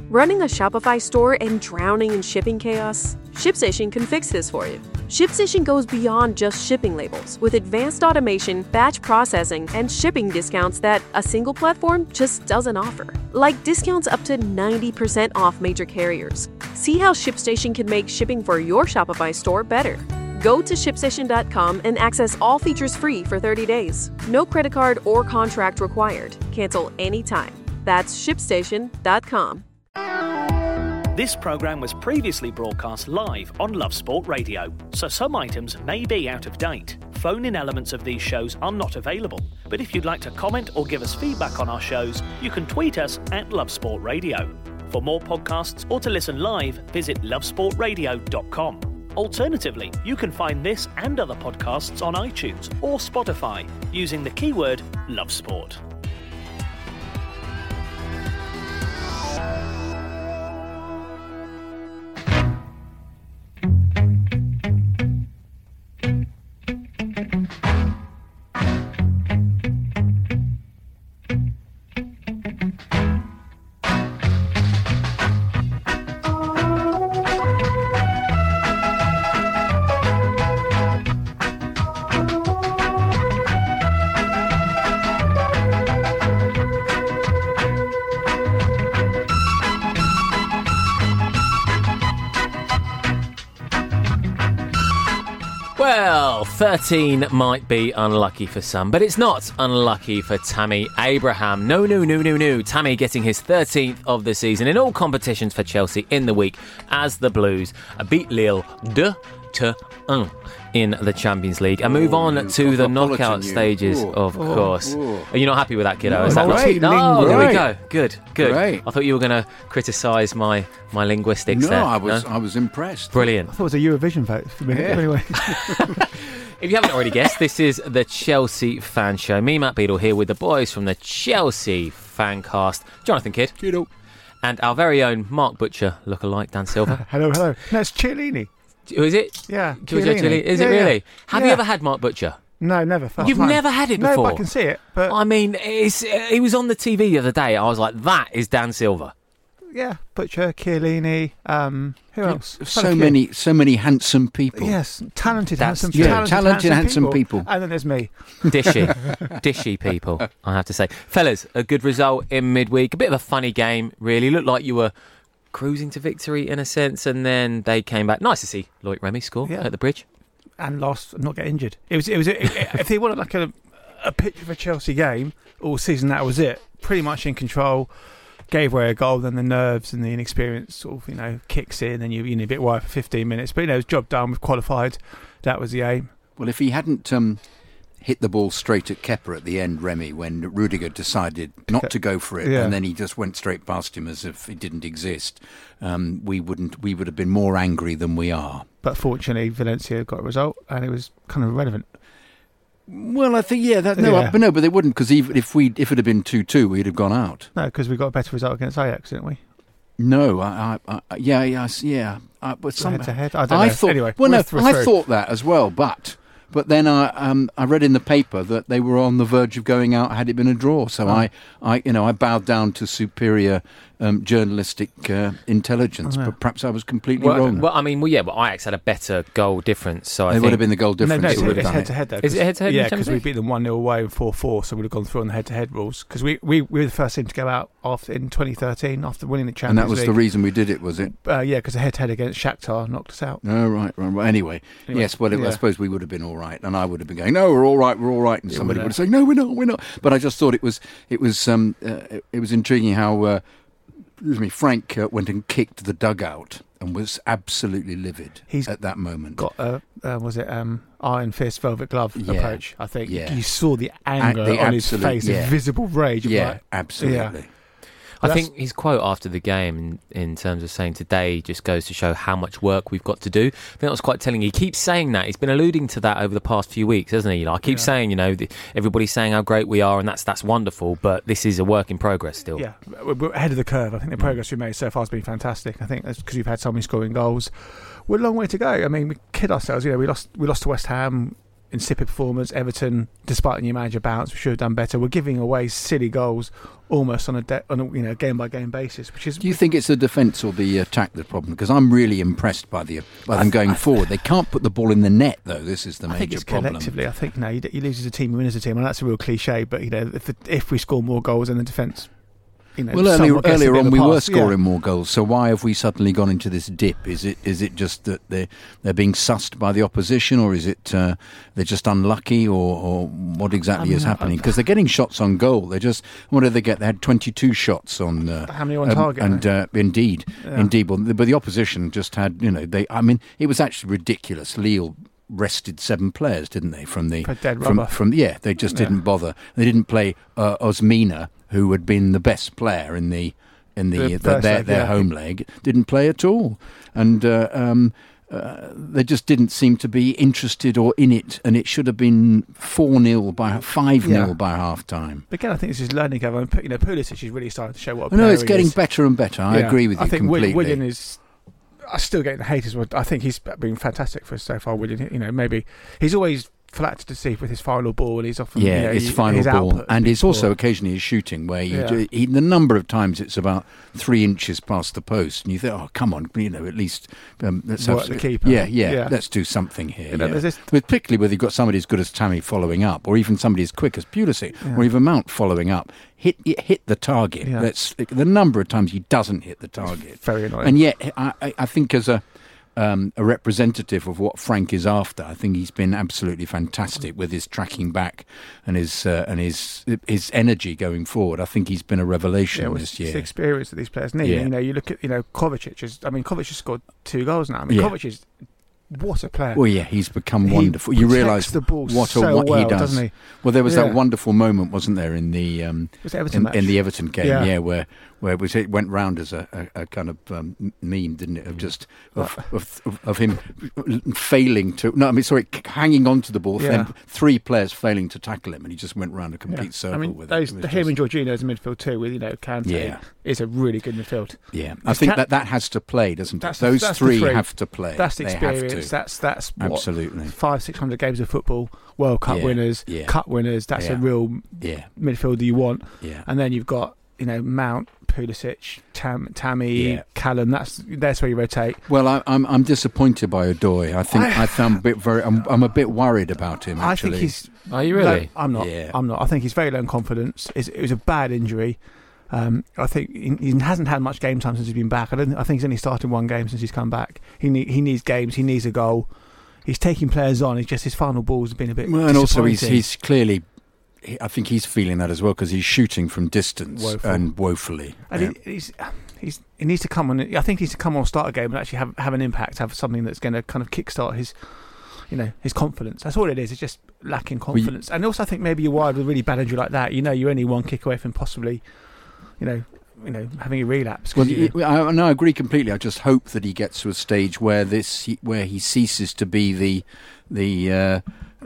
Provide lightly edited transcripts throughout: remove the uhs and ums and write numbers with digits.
Running a Shopify store and drowning in shipping chaos? ShipStation can fix this for you. ShipStation goes beyond just shipping labels with advanced automation, batch processing, and shipping discounts that a single platform just doesn't offer. Like discounts up to 90% off major carriers. See how ShipStation can make shipping for your Shopify store better. Go to ShipStation.com and access all features free for 30 days. No credit card or contract required. Cancel anytime. That's ShipStation.com. This programme was previously broadcast live on Love Sport Radio, so some items may be out of date. Phone-in elements of these shows are not available, but if you'd like to comment or give us feedback on our shows, you can tweet us at Love Sport Radio. For more podcasts or to listen live, visit lovesportradio.com. Alternatively, you can find this and other podcasts on iTunes or Spotify using the keyword Love Sport. Well, 13 might be unlucky for some, but it's not unlucky for Tammy Abraham. No. Tammy getting his 13th of the season in all competitions for Chelsea in the week as the Blues beat Lille 2-1 in the Champions League and move on to the knockout stages, of course. Are you not happy with that, kiddo? No, Is that right. not? There we go. Good. Great. I thought you were going to criticise my linguistics there. I was impressed. Brilliant. I thought it was a Eurovision vote for me. Yeah. Anyway. If you haven't already guessed, this is the Chelsea Fan Show. Me, Matt Beadle, here with the boys from the Chelsea Fancast. Jonathan Kidd. Kiddo. And our very own Mark Butcher lookalike, Dan Silver. Hello. No, it's Chiellini. Who is it? Yeah, Giorgio Chiellini. Is it really? Have you ever had Mark Butcher? No, never. First You've time. never had it No, before? but I can see it. But I mean, he was on the TV the other day. I was like, that is Dan Silver. yeah, Butcher, Chiellini. Who else? So many handsome people. Yes, talented, That's- handsome people. And then there's me. Dishy people, I have to say. Fellas, a good result in midweek. A bit of a funny game, really. Looked like you were cruising to victory in a sense, and then they came back. Nice to see Loic Remy score at the Bridge. And lost and not get injured. If they wanted like a picture of a Chelsea game all season, that was it. Pretty much in control. Gave away a goal, then the nerves and the inexperience sort of, kicks in, and you're a bit wired for 15 minutes. But, it was job done. We've qualified. That was the aim. Well, if he hadn't hit the ball straight at Kepa at the end, Remy, when Rudiger decided not to go for it, and then he just went straight past him as if it didn't exist, we would have been more angry than we are. But fortunately, Valencia got a result, and it was kind of irrelevant. Well, I think but they wouldn't, because if it had been 2-2, we'd have gone out. No, because we got a better result against Ajax, didn't we? No, but Head-to-head? I don't know. Thought, anyway, I thought that as well, but then I read in the paper that they were on the verge of going out had it been a draw. So I bowed down to superior journalistic intelligence, but perhaps I was completely wrong. Well, Ajax had a better goal difference, so I think would have been the goal difference. No, it's head-to-head though. Is it head-to-head? Yeah, because we beat them 1-0 away and 4-4, so we'd have gone through on the head-to-head rules. Because we were the first team to go out in 2013 after winning the Champions League. And that was the reason we did it, was it? Yeah, because the head-to-head against Shakhtar knocked us out. Oh, right. Anyway, yes, I suppose we would have been all right, and I would have been going, no, we're all right, and somebody would have said, no, we're not. But I just thought it was intriguing how Frank went and kicked the dugout and was absolutely livid at that moment. Got Iron Fist Velvet Glove approach, I think. Yeah. You saw the anger on his face, the visible rage. Absolutely. Yeah. I think his quote after the game in terms of saying today just goes to show how much work we've got to do. I think that was quite telling. He keeps saying that. He's been alluding to that over the past few weeks, hasn't he? I keep saying, everybody's saying how great we are, and that's wonderful, but this is a work in progress still. Yeah, we're ahead of the curve. I think the progress we've made so far has been fantastic. I think that's because we've had so many scoring goals. We're a long way to go. I mean, we kid ourselves. We lost to West Ham insipid performance. Everton, despite the new manager bounce, we should have done better. We're giving away silly goals almost on a game by game basis. Which is. Do you think it's the defence or the attack the problem? Because I'm really impressed by them going forward. They can't put the ball in the net though. This is the major I think it's problem. Collectively, I think you lose as a team, you win as a team, and that's a real cliche. But if we score more goals than the defence. Well, earlier on we were scoring more goals, so why have we suddenly gone into this dip? Is it just that they're being sussed by the opposition, or is it they're just unlucky, or what exactly is happening? Because they're getting shots on goal. What did they get? They had 22 shots on. How many on target? Indeed. But the opposition just had. It was actually ridiculous. Lille rested 7 players, didn't they? They just didn't bother. They didn't play Osmina, who had been the best player in their home leg, didn't play at all, and they just didn't seem to be interested or in it. And it should have been 5-0 by half time. Again, I think this is learning curve. Pulisic is really starting to show what. No, it's getting better and better. I agree with you completely. I think Willian is. I still get the haters. I think he's been fantastic for us so far. Willian, maybe he's always flat to deceive with his final ball, and he's often his final ball, and it's also occasionally his shooting where the number of times it's about 3 inches past the post, and you think, oh come on, at least let's work the keeper. Let's do something here. Particularly whether you've got somebody as good as Tammy following up, or even somebody as quick as Pulisic, or even Mount following up. Hit the target. That's the number of times he doesn't hit the target. It's very annoying. And yet, I think as a representative of what Frank is after, I think he's been absolutely fantastic with his tracking back and his energy going forward. I think he's been a revelation this year. It's the experience that these players need. You look at Kovacic. Kovacic has scored 2 goals now. Kovacic is. What a player! Well, he's become wonderful. You realise what he does. Doesn't he? Well, there was that wonderful moment, wasn't there, in the the Everton game? Where it went round as a kind of meme, didn't it? Of him failing to hanging on to the ball, then 3 players failing to tackle him, and he just went round a complete circle with it. Him and Jorginho as a midfield too, with Kante, is a really good midfield. Yeah, I think that has to play, doesn't it? Those three have to play. That's the experience. That's absolutely 500-600 games of football, World Cup winners, Cup winners. That's a real midfielder you want. Yeah. And then you've got Mount, Pulisic, Tammy, Callum. That's where you rotate. Well, I'm disappointed by Odoi. I think I'm a bit worried about him. Actually, I think he's. Are you really? No, I'm not. Yeah. I'm not. I think he's very low in confidence. It was a bad injury. I think he hasn't had much game time since he's been back. I think he's only started 1 game since he's come back. He needs games. He needs a goal. He's taking players on. It's just his final ball's been a bit. Well, and also he's clearly. I think he's feeling that as well because he's shooting from distance woefully. And he needs to come on. I think he needs to come on, start a game, and actually have an impact. Have something that's going to kind of kickstart his confidence. That's all it is. It's just lacking confidence. And also, I think maybe you're wired with a really bad injury like that. You're only 1 kick away from possibly. Having a relapse. Well, I agree completely. I just hope that he gets to a stage where he ceases to be the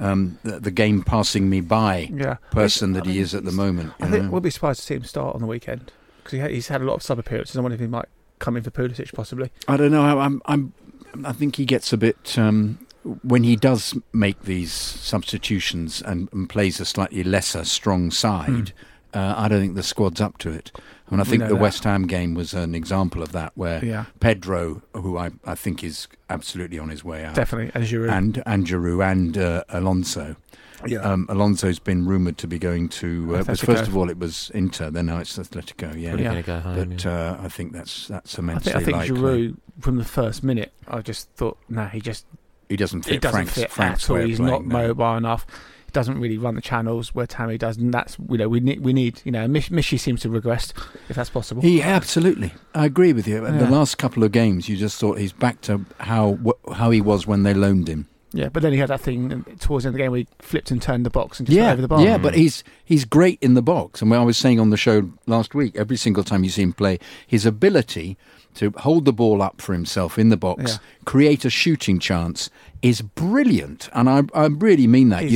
game passing me by person that he is at the moment. I think we'll be surprised to see him start on the weekend because he's had a lot of sub appearances. I wonder if he might come in for Pulisic possibly. I don't know. I think he gets a bit. When he does make these substitutions and plays a slightly lesser strong side. I don't think the squad's up to it. I think the West Ham game was an example of that, where Pedro, who I think is absolutely on his way out, definitely, and Giroud, and Giroud and Alonso. Yeah. Alonso's been rumoured to be going to. First of all, it was Inter. Then now it's Atletico. Yeah, going to go home, but I think that's immensely likely. I think Giroud from the first minute. I just thought, he doesn't fit Frank's at all. He's not mobile enough. Doesn't really run the channels where Tammy does, and that's we need. Michy seems to regress, if that's possible. Absolutely, I agree with you. The last couple of games, you just thought he's back to how he was when they loaned him. Yeah, but then he had that thing towards the end of the game where he flipped and turned the box and just went over the bar. Yeah, but he's great in the box. And when I was saying on the show last week, every single time you see him play, his ability to hold the ball up for himself in the box, create a shooting chance, is brilliant, and I really mean that.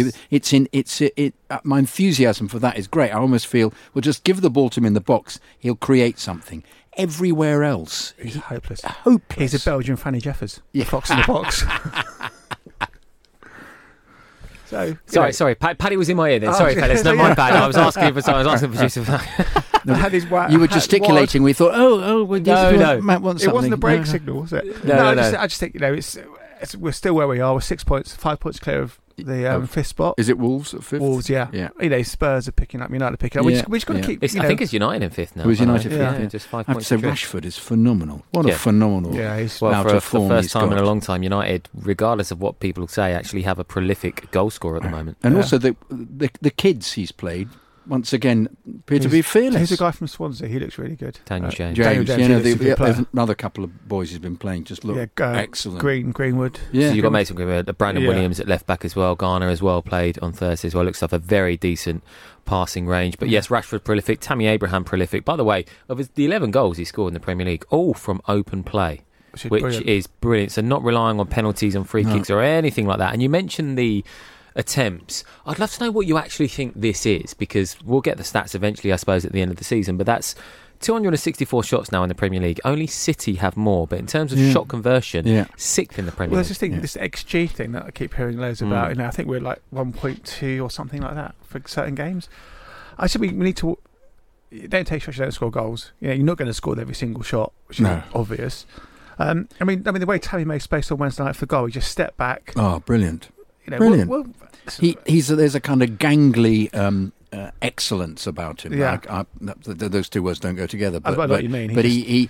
My enthusiasm for that is great. I almost feel, well, just give the ball to him in the box, he'll create something. Everywhere else, he's hopeless. Hopeless. He's a Belgian Fanny Jeffers. Fox in the box. Sorry. Paddy was in my ear then. Sorry, fellas. No, my bad. I was asking for something. I was asking for you were gesticulating. We thought, no. Matt wants something. It wasn't a break signal, was it? No. I just think, we're still where we are. We're 5 points clear of the fifth spot. Is it Wolves at fifth? Wolves, yeah. Spurs are picking up, United are picking up. We just got to keep. I think it's United in fifth now. It was United fifth. Yeah, just 5 points. I have to say, Rashford is phenomenal. What a phenomenal. Yeah, he's for the first time in a long time, United, regardless of what people say, actually have a prolific goal scorer at the moment. And also the kids he's played. Once again, appear to be fearless. Who's the guy from Swansea? He looks really good. Daniel James. There's another couple of boys who's been playing just look excellent. Greenwood. Yeah. So you've got Mason Greenwood, Brandon Williams at left back as well. Garner as well played on Thursday as well. Looks like a very decent passing range. But yes, Rashford prolific, Tammy Abraham prolific. By the way, of the 11 goals he scored in the Premier League, all from open play, which is brilliant. So not relying on penalties and free kicks or anything like that. And you mentioned the attempts. I'd love to know what you actually think this is, because we'll get the stats eventually, I suppose, at the end of the season, but that's 264 shots now in the Premier League. Only City have more, but in terms of shot conversion, sixth in the Premier League. There's this thing, this XG thing that I keep hearing loads about. I think we're like 1.2 or something like that for certain games. I said we need to. Don't take shots, you don't score goals. You're not going to score every single shot, which is obvious. I mean, the way Tammy made space on Wednesday night for goal, he just stepped back. Oh, brilliant. Brilliant. There's a kind of gangly excellence about him. Yeah. Those two words don't go together. But, I know what you mean. But he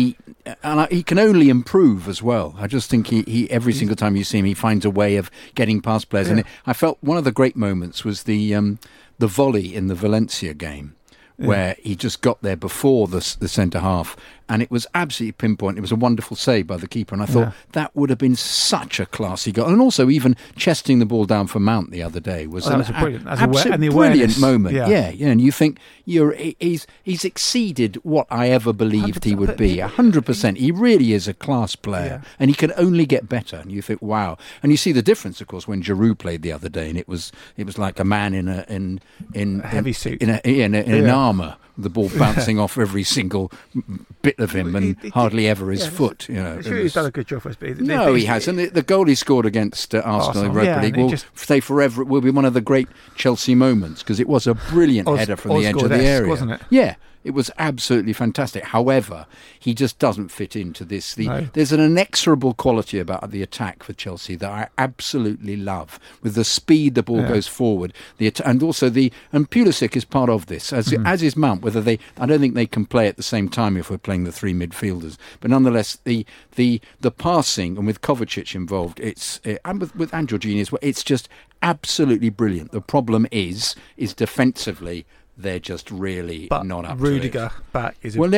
can only improve as well. I just think he every single time you see him, he finds a way of getting past players. Yeah. And I felt one of the great moments was the volley in the Valencia game, where he just got there before the centre half, and it was absolutely pinpoint. It was a wonderful save by the keeper, and I thought that would have been such a classy goal. And also, even chesting the ball down for Mount the other day was an absolute brilliant moment. Yeah. And you think he's exceeded what I ever believed he would be. 100%. He really is a class player, and he can only get better. And you think, wow. And you see the difference, of course, when Giroud played the other day, and it was like a man in a heavy suit, in an armour. The ball bouncing off every single bit of him, and hardly ever his foot. He's done a good job for us. No, he has. And the goal he scored against Arsenal in Europa League will stay forever. It will be one of the great Chelsea moments, because it was a brilliant header from the edge of the area, wasn't it? Yeah. It was absolutely fantastic. However, he just doesn't fit into this. There's an inexorable quality about the attack for Chelsea that I absolutely love. With the speed the ball goes forward, and also and Pulisic is part of this, as is Mount. I don't think they can play at the same time if we're playing the three midfielders. But nonetheless, the passing, and with Kovacic involved, and with Jorginho as well, it's just absolutely brilliant. The problem is defensively, they're just really not up to it. Rudiger back is when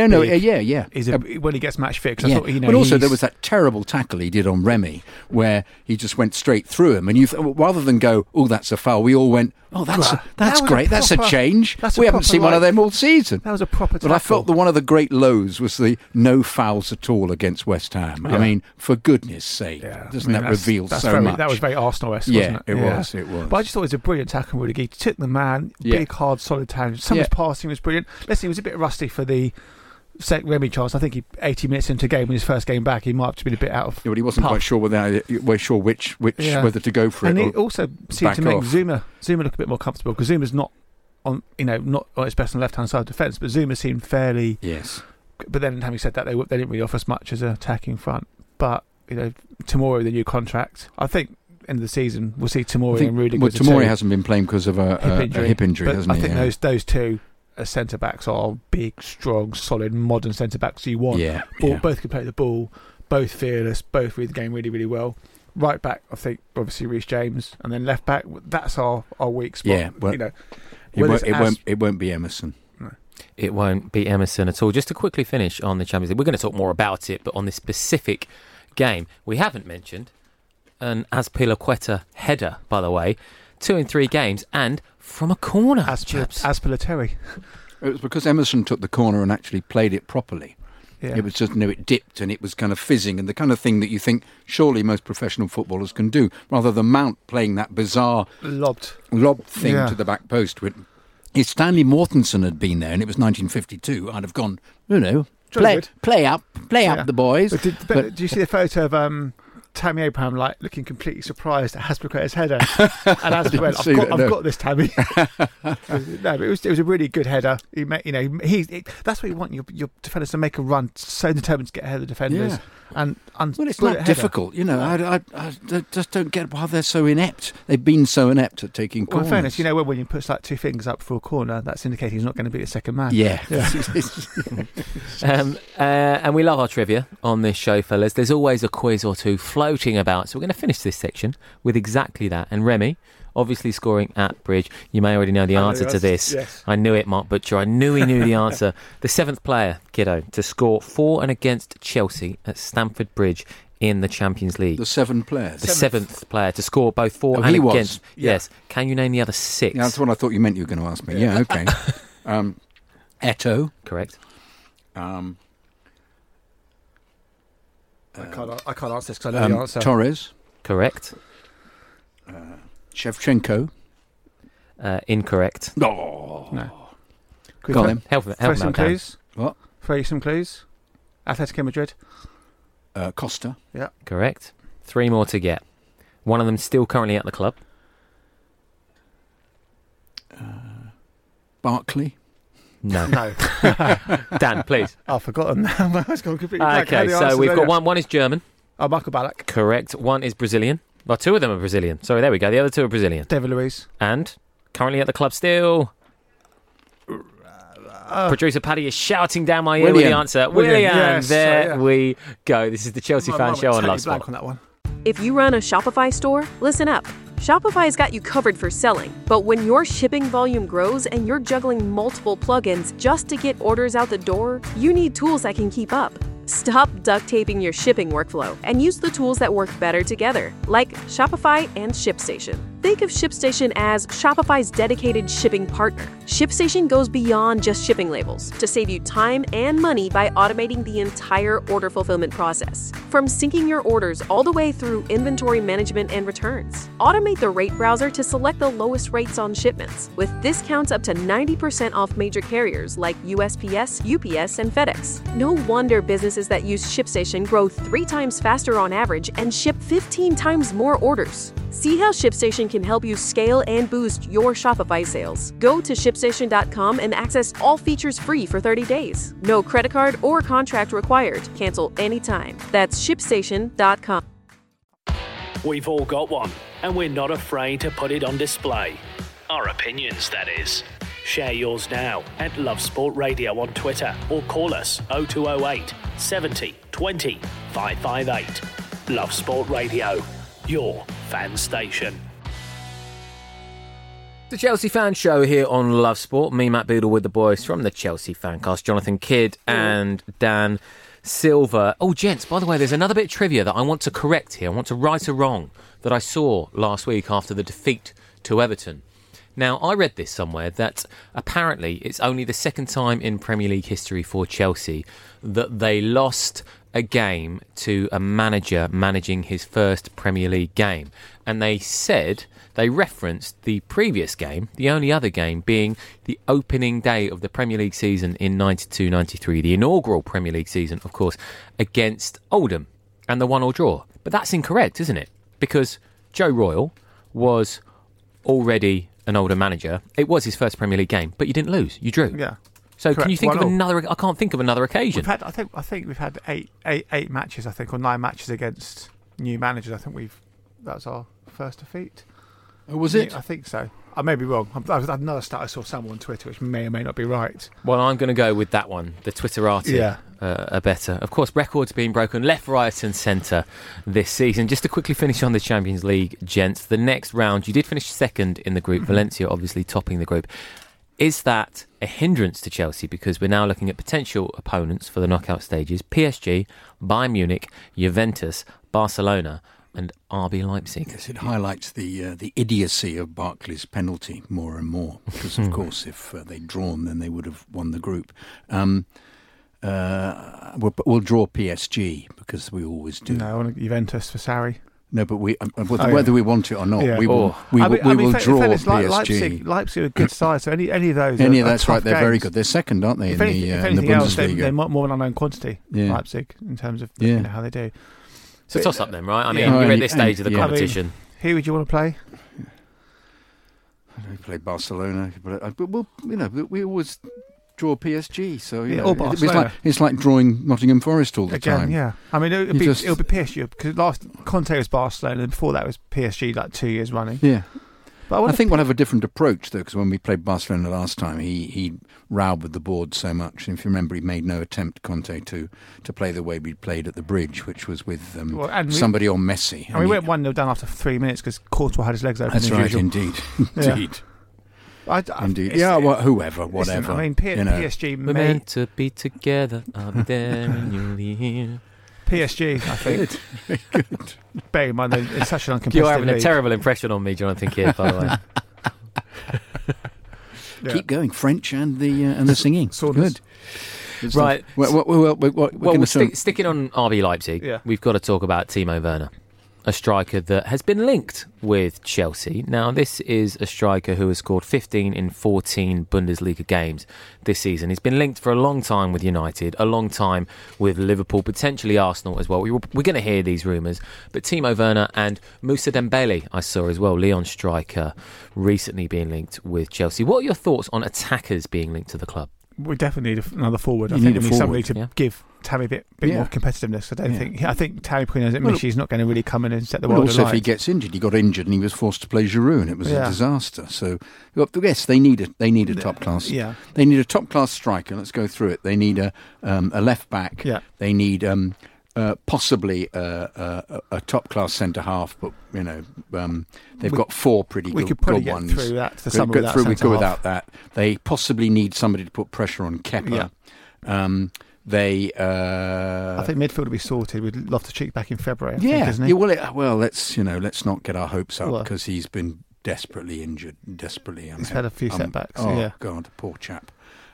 he gets match fixed. I thought, but also there was that terrible tackle he did on Remy, where he just went straight through him, and rather than go, oh, that's a foul, we all went, oh, that's great, that's a change. We haven't seen one of them all season. That was a proper tackle. But I felt that one of the great lows was the no fouls at all against West Ham. I mean, for goodness sake, doesn't that reveal so much? That was very Arsenal-esque, wasn't it? It was. But I just thought it was a brilliant tackle. Rudiger. He took the man, big, hard, solid hand. Some of his passing was brilliant. Listen, he was a bit rusty for the Remy chance. I think 80 minutes into the game, in his first game back, he might have been a bit out of. Yeah, but he wasn't quite sure whether to go for it. And he also seemed to make Zuma look a bit more comfortable, because Zuma's not on his best on the left hand side of the defence, but Zuma seemed fairly. Yes. But then, having said that, they didn't really offer as much as an attacking front. But Tomori, the new contract, I think. End of the season, we'll see Tomori and Rudiger. Well, Tomori hasn't been playing because of a hip injury, hasn't he? I think those two centre backs are big, strong, solid, modern centre backs you want. Both can play the ball, both fearless, both read the game really, really well. Right back, I think obviously Reece James, and then left back, that's our weak spot. Yeah, well, it won't be Emerson. No. It won't be Emerson at all. Just to quickly finish on the Champions League, we're going to talk more about it, but on this specific game, we haven't mentioned an Azpilicueta header, by the way, 2 in 3 games, and from a corner. Azpilicueta. It was because Emerson took the corner and actually played it properly. Yeah. It was just, it dipped and it was kind of fizzing, and the kind of thing that you think surely most professional footballers can do, rather than Mount playing that bizarre lob thing to the back post. If Stanley Mortensen had been there and it was 1952, I'd have gone, play up the boys. But do you see the photo of Tammy Abraham looking completely surprised at Azpilicueta's header, and Azpilicueta went, "I've got this, Tammy." No, but it was a really good header. He made, that's what you want your defenders to make a run, so determined to get ahead of the defenders. Yeah. And well, it's not difficult, I just don't get why they're so inept. They've been so inept at taking corners. Well, in fairness, when you put two fingers up for a corner, that's indicating he's not going to be the second man. Yeah. And we love our trivia on this show, fellas. There's always a quiz or two floating about, so we're going to finish this section with exactly that. And Remy, obviously scoring at Bridge. You may already know the answer to this. Yes. I knew it, Mark Butcher. I knew he knew the answer. The 7th player, kiddo, to score for and against Chelsea at Stamford Bridge in the Champions League. The 7 players. The 7th player to score both for and against. Yes. Can you name the other 6? Yeah, that's what I thought you meant you were going to ask me. Yeah, okay. Eto'o. Correct. I can't answer this because I know the answer. Torres. Correct. Shevchenko. Incorrect. Oh. No. Got him. Help Throw some out, Dan. clues. What? Throw you some clues. Atletico Madrid. Costa. Yeah. Correct. 3 more to get. One of them still currently at the club. Barkley. No. No. Dan, please. I've forgotten now. I was going completely blank. Okay, so we've got one. One is German. Oh, Michael Ballack. Correct. One is Brazilian. Well, 2 of them are Brazilian. Sorry, there we go. The other 2 are Brazilian. David Luiz. And currently at the club still. Producer Paddy is shouting down my ear with the answer. Willian. Yes, There we go. This is the Chelsea Fan Show on Love Sport. On that one. If you run a Shopify store, listen up. Shopify's got you covered for selling. But when your shipping volume grows and you're juggling multiple plugins just to get orders out the door, you need tools that can keep up. Stop duct taping your shipping workflow and use the tools that work better together, like Shopify and ShipStation. Think of ShipStation as Shopify's dedicated shipping partner. ShipStation goes beyond just shipping labels to save you time and money by automating the entire order fulfillment process. From syncing your orders all the way through inventory management and returns. Automate the rate browser to select the lowest rates on shipments, with discounts up to 90% off major carriers like USPS, UPS, and FedEx. No wonder businesses that use ShipStation grow 3 times faster on average and ship 15 times more orders. See how ShipStation can help you scale and boost your Shopify sales. Go to ShipStation.com and access all features free for 30 days. No credit card or contract required. Cancel anytime. That's ShipStation.com. We've all got one, and we're not afraid to put it on display. Our opinions, that is. Share yours now at Love Sport Radio on Twitter or call us 0208 70 20 558. Love Sport Radio, your fan station. The Chelsea Fan Show here on Love Sport. Me, Matt Beadle, with the boys from the Chelsea Fancast, Jonathan Kidd and Dan Silver. Oh, gents, by the way, there's another bit of trivia that I want to correct here. I want to right a wrong that I saw last week after the defeat to Everton. Now, I read this somewhere that apparently it's only the 2nd time in Premier League history for Chelsea that they lost a game to a manager managing his first Premier League game. And they referenced the previous game, the only other game being the opening day of the Premier League season in 92-93, the inaugural Premier League season, of course, against Oldham, and the 1-1 draw. But that's incorrect, isn't it? Because Joe Royle was already an older manager. It was his first Premier League game, but you didn't lose. You drew. Yeah. So Correct. Can you think 1-0. of another? I can't think of another occasion. I think we've had eight matches. I think, or 9 matches against new managers. I think that's our first defeat. Oh, was it? I think so. I may be wrong. I've had another stat I saw somewhere on Twitter, which may or may not be right. Well, I'm going to go with that one, the Twitterati. Yeah. Are better. Of course, records being broken left, right and centre this season. Just to quickly finish on the Champions League, gents, the next round, you did finish 2nd in the group, Valencia obviously topping the group. Is that a hindrance to Chelsea? Because we're now looking at potential opponents for the knockout stages. PSG, Bayern Munich, Juventus, Barcelona and RB Leipzig. Yes, it highlights the idiocy of Barkley's penalty more and more. Because, of course, if they'd drawn, then they would have won the group. We'll draw PSG, because we always do. No, I want Juventus for Sarri. No, but whether we want it or not, Yeah. we will draw PSG. Leipzig are a good side, so any of those. That's right. They're games. very good. They're 2nd, aren't they, If anything in the else, Bundesliga? they're more an unknown quantity. Yeah. Leipzig in terms of Yeah. how they do. It's a toss-up then, right? I mean, Yeah. you're at this stage of the Yeah. competition. Who would you want to play? We played Barcelona, but well, we always draw PSG. So Or Barcelona. it's like drawing Nottingham Forest all the Again, time. yeah. I mean, it'll be PSG because last Conte was Barcelona, and before that was PSG, like 2 years running. Yeah. But I think we'll have a different approach, though, because when we played Barcelona last time, he rowed with the board so much. And if you remember, he made no attempt, Conte, to play the way we played at the Bridge, which was with somebody on Messi. And we went 1-0 down after 3 minutes because Courtois had his legs open. That's right, usual. indeed. Yeah. Indeed. Indeed. Yeah, whoever, whatever. Listen, I mean, PSG We're meant to be together. I'll be there and you'll be here. PSG, I think. Good. Bear in mind, it's such an uncompetitive You're having a league. terrible impression on me, Jonathan Kidd, by the way. Yeah. Keep going, French and the singing. Saunders. Good. Right. Well, Sticking on RB Leipzig, Yeah. we've got to talk about Timo Werner, a striker that has been linked with Chelsea. Now, this is a striker who has scored 15 in 14 Bundesliga games this season. He's been linked for a long time with United, a long time with Liverpool, potentially Arsenal as well. We're going to hear these rumours. But Timo Werner and Moussa Dembele, I saw as well, Lyon striker, recently being linked with Chelsea. What are your thoughts on attackers being linked to the club? We definitely need another forward. I You think need we a need somebody forward, to give Tammy a bit Yeah. more competitiveness. I think Tammy Pino at Well, Michi's not going to really come in and set the Well, world also, if alight. he gets injured, he got injured and he was forced to play Giroud, and it was Yeah. a disaster. So, yes, they need a top class. Yeah. They need a top class striker. Let's go through it. They need a left back. Yeah. They need possibly a top class centre half, but they've got four pretty We good, could probably good get ones. through that to summer Get without through. We centre go half. without that. They possibly need somebody to put pressure on Kepa. Yeah. They. I think midfield will be sorted with Loftus-Cheek back in February. I think, isn't he? Yeah, well, let's not get our hopes up Well, because he's been desperately injured. He's had a few setbacks. Oh yeah. God, poor chap.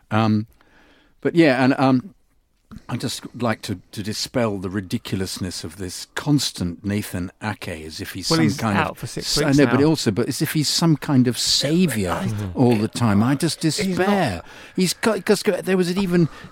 But yeah, and I just like to dispel the ridiculousness of this constant Nathan Ake as if he's He's kind out of for 6 I weeks know, now. but as if he's some kind of saviour all the time. I just despair. He's got because there was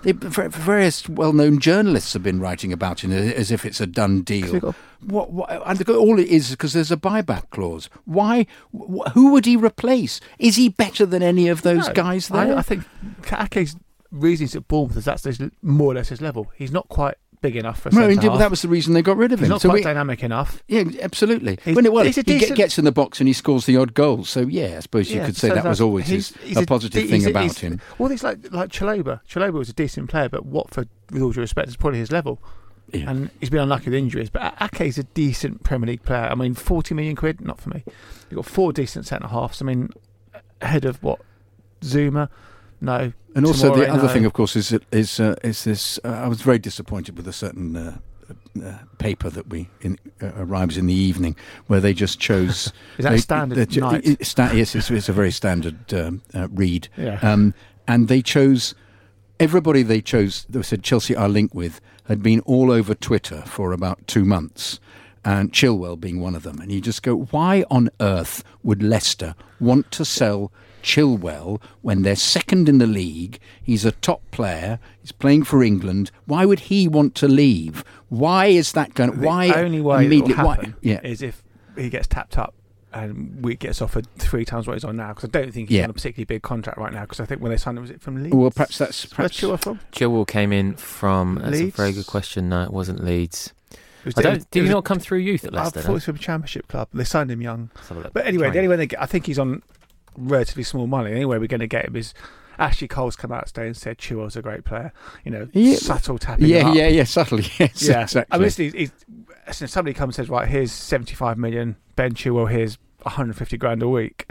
various well-known journalists have been writing about him as if it's a done deal. And all it is because there's a buyback clause. Why? Who would he replace? Is he better than any of those guys there? I think Ake's reasons at Bournemouth is that's more or less his level. He's not quite big enough for a centre half. That was the reason they got rid of He's him. not quite dynamic enough. Yeah, absolutely. He's He a decent- gets in the box and he scores the odd goal. So yeah, I suppose you could say that was always he's a positive thing about him. Well, he's like Chalobah. Chalobah was a decent player, but Watford, with all due respect, is probably his level. Yeah. And he's been unlucky with injuries. But Ake's a decent Premier League player. I mean, 40 million quid, not for me. You've got four decent centre halves. I mean, ahead of what? Zuma? No. And also the Tomorrow, other no. thing, of course, is this. I was very disappointed with a certain paper that arrives in the evening where they just chose. Is that a standard night? Yes, it's a very standard read. Yeah. And they chose everybody. They said Chelsea are linked with had been all over Twitter for about 2 months. And Chilwell being one of them. And you just go, why on earth would Leicester want to sell Chilwell when they're second in the league? He's a top player. He's playing for England. Why would he want to leave? Why is that going to... The only way it will happen is if he gets tapped up and we gets offered 3 times what he's on now, because I don't think he's on a particularly big contract right now, because I think when they signed him, was it from Leeds? Well, perhaps that's... Where's Chilwell from? Chilwell came in from... That's Leeds? a very good question. No, it wasn't Leeds. Did he not come through youth at I Leicester? thought it was from a championship club. They signed him young. Let's have a look. But anyway, Try the only way they get, I think he's on relatively small money. The only way we're going to get him is Ashley Cole's come out today and said Chilwell's a great player. Subtle tapping. Yeah, subtly. Yes, yeah, exactly. I mean, somebody comes and says, right, here's 75 million. Ben Chilwell, here's 150 grand a week.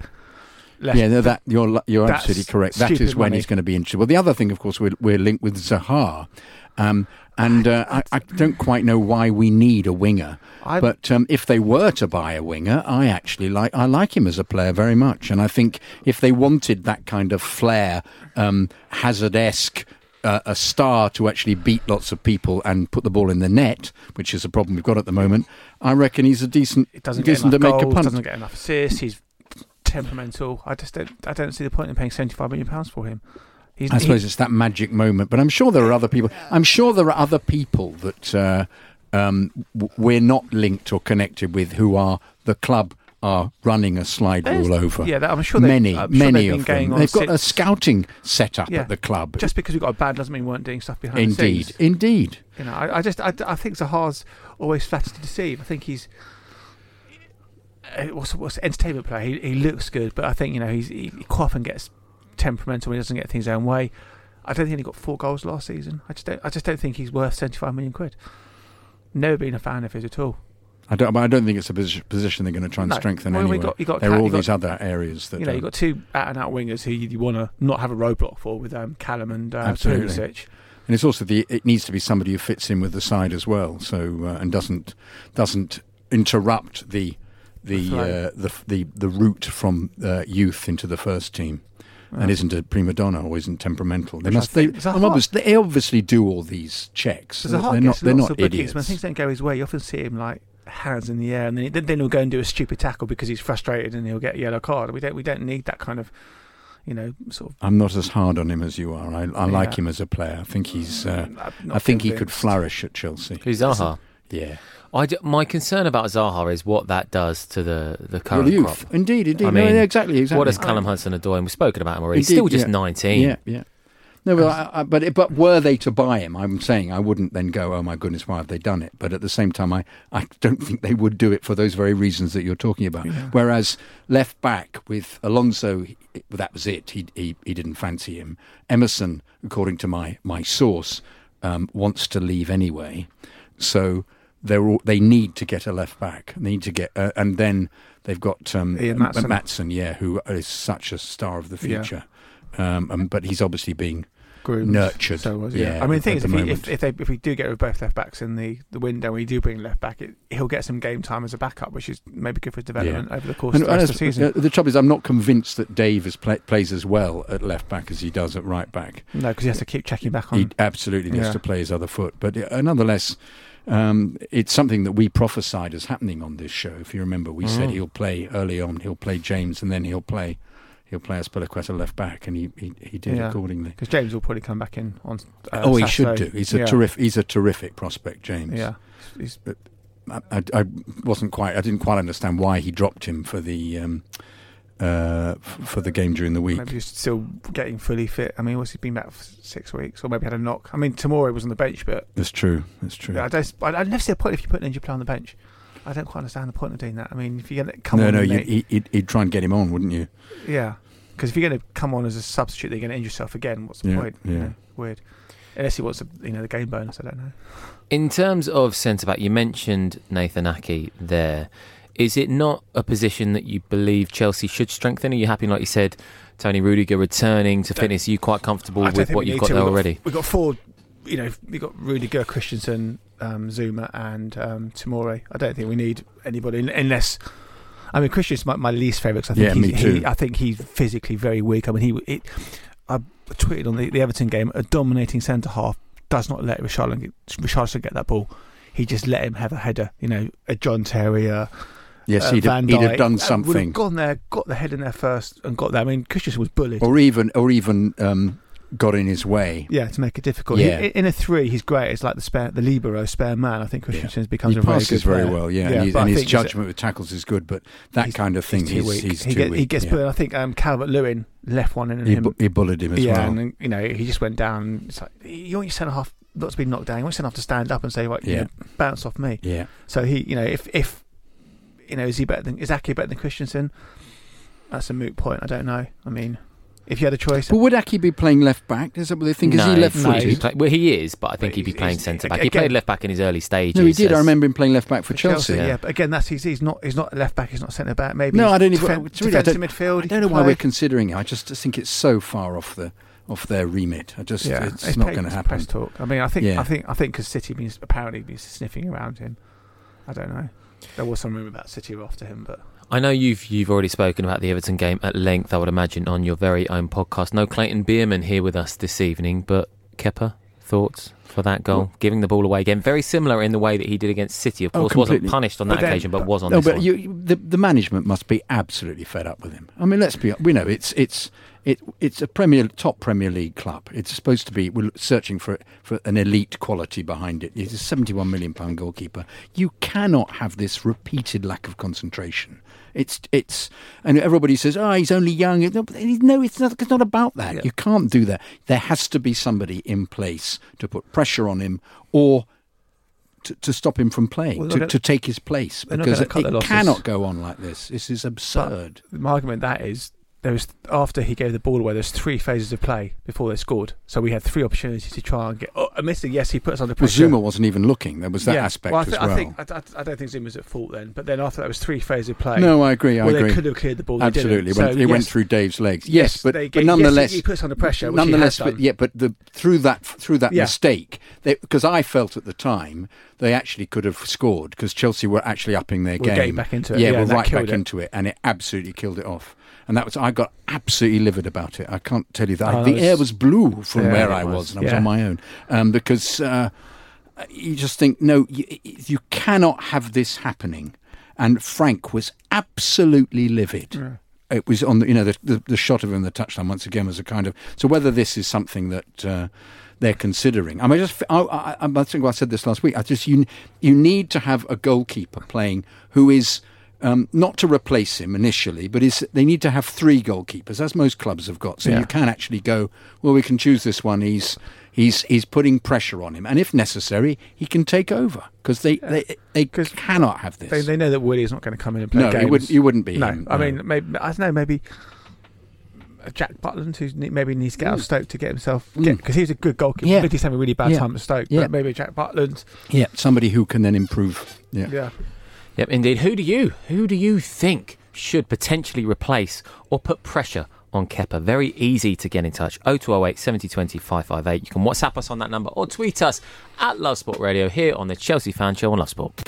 You're absolutely correct. That is when money. he's going to be interested. Well, the other thing, of course, we're linked with Zaha. I don't quite know why we need a winger. But if they were to buy a winger, I like him as a player very much. And I think if they wanted that kind of flair, Hazard-esque, a star to actually beat lots of people and put the ball in the net, which is a problem we've got at the moment, I reckon he's a decent to make a punt. Doesn't get enough assists. He's temperamental. I don't see the point in paying £75 million for him. I suppose it's that magic moment, but I'm sure there are other people. I'm sure there are other people that we're not linked or connected with who are the club are running a slide rule over. Yeah, I'm sure many of them. They've got a 6 scouting set up at the club. Just because we've got a ban doesn't mean we weren't doing stuff behind the scenes. Indeed. You know, I think Zaha's always flattered to deceive. I think he's what's an entertainment player. He looks good, but I think he quite often gets temperamental when he doesn't get things his own way. I don't think he got 4 goals last season. I just don't think he's worth 75 million quid. Never been a fan of his at all. I don't think it's a position they're going to try and strengthen anyway. There are all these other areas that you've got 2 out-and-out wingers who you want to not have a roadblock for with Callum and Pulisic. And it's also it needs to be somebody who fits in with the side as well, so and doesn't interrupt the route from youth into the first team. And isn't a prima donna or isn't temperamental. They obviously do all these checks. They're not idiots. When things don't go his way, you often see him like hands in the air, and then he'll go and do a stupid tackle because he's frustrated and he'll get a yellow card. We don't need that kind of, sort of. I'm not as hard on him as you are. I like him as a player. I think he's. I think he could flourish at Chelsea. Who's Zaha? Yeah. My concern about Zaha is what that does to the current youth. Crop. Indeed. I mean, exactly. What does Callum Hudson-Odoi? We've spoken about him already. He's still just 19. Yeah. No, but were they to buy him, I'm saying I wouldn't then go, oh my goodness, why have they done it? But at the same time, I don't think they would do it for those very reasons that you're talking about. Yeah. Whereas left back with Alonso, that was it. He didn't fancy him. Emerson, according to my source, wants to leave anyway. So they need to get a left back. They need to get, and then they've got Maatsen, who is such a star of the future. Yeah. But he's obviously being groomed, nurtured. So was, yeah. I mean, the thing is, if we do get rid of both left backs in the window, we do bring left back, he'll get some game time as a backup, which is maybe good for his development over the course of the rest of the season. The trouble is, I'm not convinced that Davies plays as well at left back as he does at right back. No, because he has to keep checking back on. He absolutely needs to play his other foot. But nonetheless, it's something that we prophesied as happening on this show. If you remember, we said he'll play early on, he'll play James, and then he'll play Azpilicueta left back, and he did accordingly. Because James will probably come back in on. He should do. He's a terrific prospect, James. Yeah, I didn't quite understand why he dropped him for the game during the week. Maybe he's still getting fully fit. I mean, he been back for 6 weeks, or maybe had a knock. I mean, Tomori was on the bench, but that's true. I never see a point if you put an injured player on the bench. I don't quite understand the point of doing that. I mean, if you're going to come on... you'd try and get him on, wouldn't you? Yeah, because if you're going to come on as a substitute, you're going to injure yourself again. What's the point? Yeah. Weird. Unless he wants the game bonus, I don't know. In terms of centre-back, you mentioned Nathan Ake there. Is it not a position that you believe Chelsea should strengthen? Are you happy, like you said, Tony Rudiger returning to fitness? Are you quite comfortable with what you've got there already? We've got 4... we've got Rudiger, Christensen, Zuma and Tomori. I don't think we need anybody unless... I mean, Christensen's my least favourite because I think he's physically very weak. I mean, I tweeted on the Everton game, a dominating centre-half does not let Richarlison get that ball. He just let him have a header. A John Terry... Yes, he'd have done something. Would have gone there, got the head in there first, and got there. I mean, Christensen was bullied, or even got in his way. Yeah, to make it difficult. Yeah. In a 3, he's great. It's like the libero, spare man. I think Christensen becomes a very good player. He passes very well. And his judgment with tackles is good, but that kind of thing, he's too weak. He gets bullied. I think Calvert-Lewin left one in, and he bullied him as well. Yeah, and he just went down. It's like, you want your centre half not to be knocked down. You want your centre half to stand up and say, right, bounce off me. Yeah. So he, if is Ake better than Christensen? That's a moot point. I don't know. I mean, if you had a choice, but would Ake be playing left back? Is that what they think? Is he left-footed? Well, he is, but I think he'd be playing centre back. He played left back in his early stages. No, he did. I remember him playing left back for Chelsea. Yeah, but again, he's not left back. He's not centre back. Maybe no, I don't even defensive midfield. I don't know why we're considering it. I just think it's so far off their remit. It's not going to happen. Press talk. I mean, I think because City apparently been sniffing around him. I don't know. There was some rumour about City were after him, but I know you've already spoken about the Everton game at length, I would imagine, on your very own podcast. No Clayton Bierman here with us this evening, but Kepa, thoughts for that goal? Giving the ball away again, very similar in the way that he did against City. Of course, wasn't punished on that occasion, but was on this one. The management must be absolutely fed up with him. I mean, we know it's it's a top Premier League club. It's supposed to be. We're searching for an elite quality behind it. He's a £71 million goalkeeper. You cannot have this repeated lack of concentration. It's and everybody says, he's only young. No, it's not about that. Yeah. You can't do that. There has to be somebody in place to put pressure on him or to stop him from playing, to take his place, because it cannot go on like this. This is absurd. But my argument that is, after he gave the ball away, there's 3 phases of play before they scored. So we had 3 opportunities to try and get. Admittedly, yes, he put us under pressure. Zuma wasn't even looking. There was that aspect as well. I don't think Zuma's at fault then. But then after that was 3 phases of play. No, I agree. They could have cleared the ball. Absolutely, it went through Dave's legs. Yes, but nonetheless, he put us under pressure. Nonetheless, through that mistake, because I felt at the time they actually could have scored because Chelsea were actually upping their game. Getting back into it. Yeah, we're right back into it, and it absolutely killed it off. And I got absolutely livid about it. I can't tell you that. The air was blue from where I was, and I was on my own. Because you just think, no, you cannot have this happening. And Frank was absolutely livid. Yeah. It was on the shot of him in the touchline once again was a kind of. So whether this is something that they're considering. I mean, I think I said this last week. You need to have a goalkeeper playing who is. Not to replace him initially, but they need to have 3 goalkeepers, as most clubs have got. So you can actually go, well, we can choose this one. He's putting pressure on him, and if necessary, he can take over because they cannot have this. They know that Willie's not going to come in and play games. No, you wouldn't be. No, him. I mean, maybe I don't know. Maybe Jack Butland, who maybe needs to get out of Stoke to get himself because he's a good goalkeeper. Yeah. He's having a really bad time at Stoke, but maybe Jack Butland. Yeah, somebody who can then improve. Yeah. Yep, indeed. Who do you think should potentially replace or put pressure on Kepa? Very easy to get in touch. 0208 7020 558. You can WhatsApp us on that number or tweet us at Love Sport Radio here on the Chelsea Fan Show on Love Sport.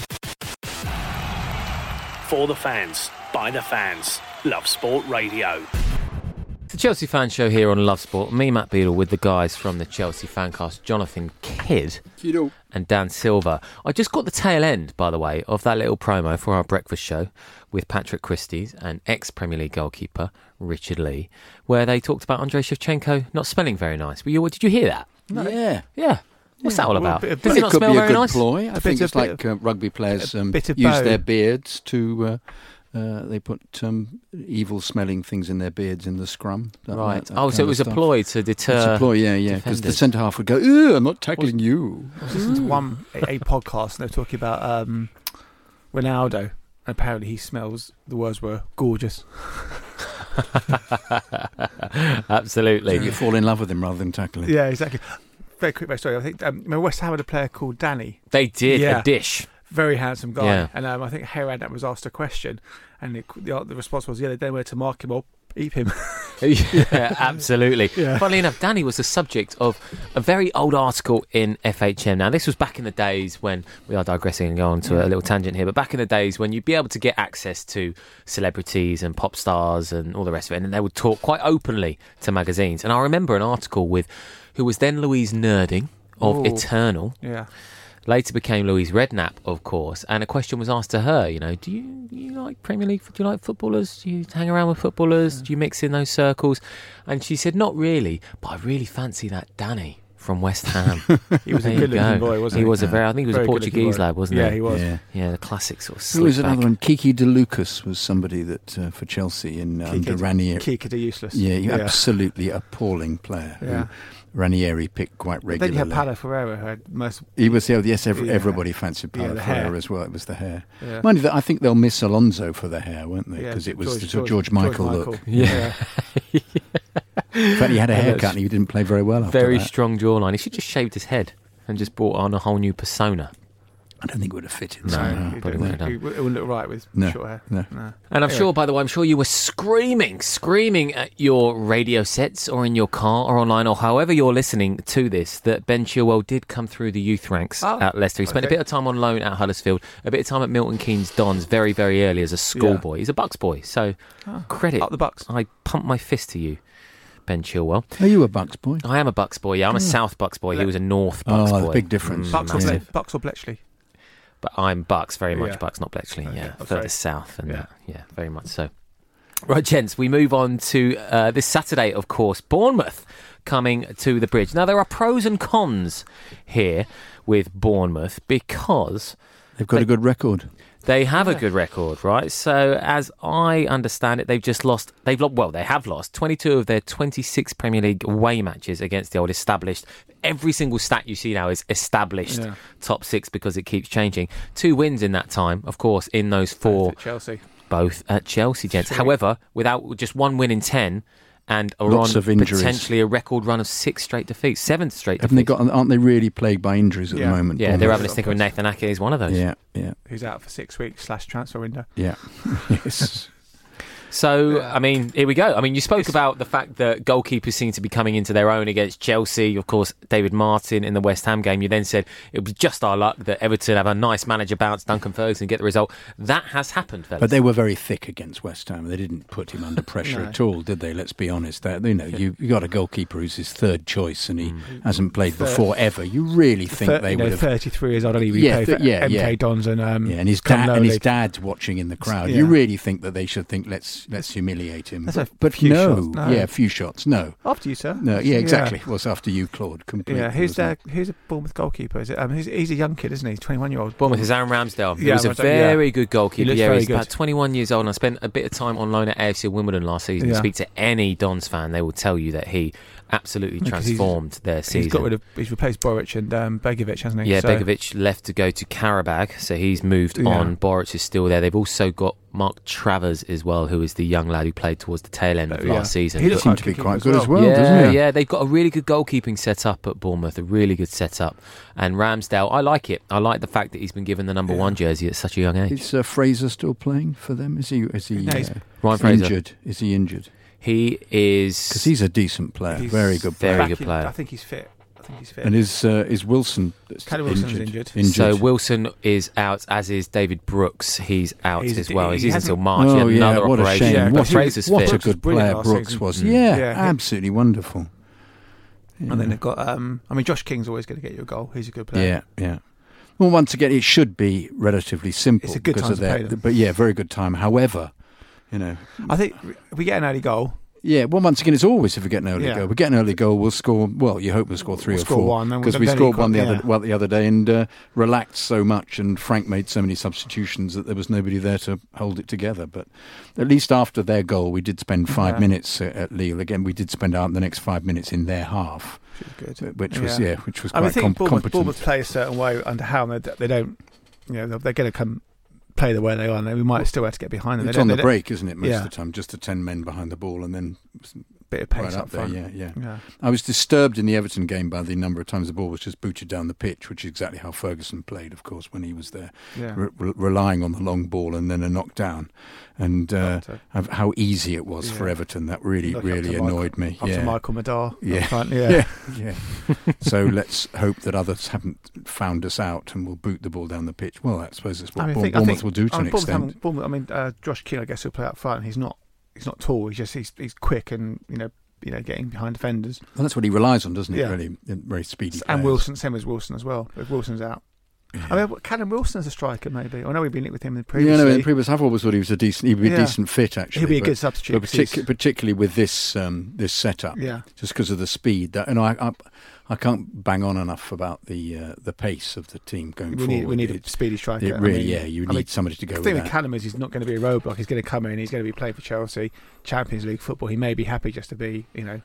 For the fans, by the fans, Love Sport Radio. The Chelsea Fan Show here on Love Sport. Me, Matt Beadle, with the guys from the Chelsea Fancast, Jonathan Kidd and Dan Silver. I just got the tail end, by the way, of that little promo for our breakfast show with Patrick Christys and ex-Premier League goalkeeper Richard Lee, where they talked about Andrei Shevchenko not smelling very nice. Did you hear that? No. Yeah. What's that all about? Does it not smell very nice? Ploy. I think it's like rugby players use their beards to... they put evil-smelling things in their beards in the scrum. Right. So it was a ploy to deter. It's a ploy, yeah. Because the centre half would go, "Ew, I'm not tackling you." I was listening to a podcast, and they were talking about Ronaldo, and apparently he smells. The words were gorgeous. Absolutely. So you fall in love with him rather than tackling. Yeah, exactly. Very quick story. I think West Ham had a player called Danny. They did a dish. Very handsome guy, and I think Harry Redknapp was asked a question, and the response was, they don't know where to mark him or eat him. Yeah, absolutely. Yeah. Funnily enough, Danny was the subject of a very old article in FHM. Now, this was back in the days when, we are digressing and going on to a little tangent here, but back in the days when you'd be able to get access to celebrities and pop stars and all the rest of it, and they would talk quite openly to magazines. And I remember an article with who was then Louise Nerding of Eternal. Yeah. Later became Louise Redknapp, of course, and a question was asked to her, do you like Premier League? Do you like footballers? Do you hang around with footballers? Do you mix in those circles? And she said, not really, but I really fancy that Danny from West Ham. He was a good-looking boy, wasn't he? He was I think he was a Portuguese lad, wasn't he? Yeah, he was. Yeah, the classic sort of Who was another one? Kiki De Lucas was somebody that, for Chelsea, under Ranieri. Kiki De Useless. Yeah, absolutely appalling player. Yeah. Ranieri picked quite regularly. Then you had Paulo Ferreira, who had most... He was, everybody fancied Paulo Ferreira as well. It was the hair. Yeah. Mind you, that I think they'll miss Alonso for the hair, won't they? Because it was the George Michael look. Yeah. In fact, he had a haircut and he didn't play very well after Very that. Strong jawline. He should just shaved his head and just brought on a whole new persona. I don't think it would have fitted. No, it wouldn't look right with short hair. No. And I'm sure you were screaming at your radio sets or in your car or online or however you're listening to this, that Ben Chilwell did come through the youth ranks at Leicester. He spent a bit of time on loan at Huddersfield, a bit of time at Milton Keynes Dons very, very early as a schoolboy. He's a Bucks boy, so credit. Up the Bucks. I pump my fist to you, Ben Chilwell. Are you a Bucks boy? I am a Bucks boy, yeah. I'm a South Bucks boy. He was a North Bucks boy. Big difference. Bucks or Bletchley? But I'm Bucks, very much Bucks, not Bletchley. Okay, further south, and very much so. Right, gents, we move on to this Saturday, of course, Bournemouth coming to the Bridge. Now, there are pros and cons here with Bournemouth because they've got a good record. They have a good record, right? So, as I understand it, they have lost 22 of their 26 Premier League away matches against the old established. Every single stat you see now is established top six because it keeps changing. 2 wins in that time, of course, in those 4. Both at Chelsea, gents. However, without just 1 win in 10 and lots of injuries. Potentially a record run of 6 straight defeats, 7 straight defeats. Aren't they really plagued by injuries at the moment? Yeah, they're having a stinker with Nathan Ake is one of those. Yeah. Who's out for 6 weeks / transfer window. Yeah. Yes. So, I mean, here we go. I mean, you spoke about the fact that goalkeepers seem to be coming into their own against Chelsea. Of course, David Martin in the West Ham game. You then said it was just our luck that Everton have a nice manager bounce, Duncan Ferguson, get the result. That has happened, fellas. But they were very thick against West Ham. They didn't put him under pressure at all, did they? Let's be honest. You got a goalkeeper who's his third choice and he hasn't played before ever. You really think they would have... 33 years old, only played for MK Dons and and his dad's watching in the crowd. You really think that they should think, let's humiliate him. But few shots. Yeah, a few shots. No. After you, sir. No, yeah, exactly. It was after you, Claude. Completely. Yeah, who's a Bournemouth goalkeeper? Is it? He's a young kid, isn't he? 21-year-old. Bournemouth is Aaron Ramsdale. He was a very good goalkeeper. He's about 21 years old, and I spent a bit of time on loan at AFC Wimbledon last season. Speak to any Dons fan, they will tell you that he absolutely transformed their season. He's replaced Boric and Begovic, hasn't he? Yeah, Begovic left to go to Karabag, so he's moved on. Boric is still there. They've also got Mark Travers as well, who is the young lad who played towards the tail end of last season. He seemed to be quite good as well, doesn't he? Yeah, they've got a really good goalkeeping setup at Bournemouth, a really good setup. And Ramsdale, I like it. I like the fact that he's been given the number 1 jersey at such a young age. Is Fraser still playing for them? Is he Ryan Fraser. Injured? Is he injured? He is, because he's a decent player, very good player. Very good player. I think he's fit. And is Wilson injured? So Wilson is out, as is David Brooks. He's out as well. He's until March. He had another what operation. A shame. What a good player Brooks season. was. Absolutely wonderful. Yeah. And then they've got, Josh King's always going to get you a goal. He's a good player. Yeah. Well, once again, it should be relatively simple. It's a good time to play them. But very good time. However, I think if we get an early goal. Yeah, well, once again, it's always if we get an early goal. We get an early goal, we'll score. Well, you hope we'll score 3 or 4 because we scored one the other day and relaxed so much. And Frank made so many substitutions that there was nobody there to hold it together. But at least after their goal, we did spend 5 minutes at Lille. Again, we did spend out the next 5 minutes in their half, which was quite competent. Bournemouth play a certain way under Howe. They don't, they're going to come play the way they are, and we might still have to get behind them. It's on the break, isn't it, most of the time? Just the 10 men behind the ball and then bit of pace right up there. Front. Yeah. I was disturbed in the Everton game by the number of times the ball was just booted down the pitch, which is exactly how Ferguson played, of course, when he was there, relying on the long ball and then a knockdown. And how easy it was for Everton. That really annoyed me. Up to Michael Madar. Yeah. So let's hope that others haven't found us out and will boot the ball down the pitch. Well, I suppose that's what Bournemouth will do to an extent. Josh King, I guess, will play up front. He's not tall. He's quick and getting behind defenders. Well, that's what he relies on, doesn't he? Really, very speedy. And Wilson, same as Wilson as well. If Wilson's out. Yeah. I mean, Callum Wilson as a striker, maybe. I know we've been linked with him previously. Yeah, in previous, I've always thought he was he'd be a decent fit, actually. He'll be a good substitute. Particularly with this setup, just because of the speed. I can't bang on enough about the pace of the team going forward. We need a speedy striker. You need somebody to go with that. The thing with Callum is he's not going to be a roadblock. He's going to come in, he's going to be playing for Chelsea, Champions League football. He may be happy just to be,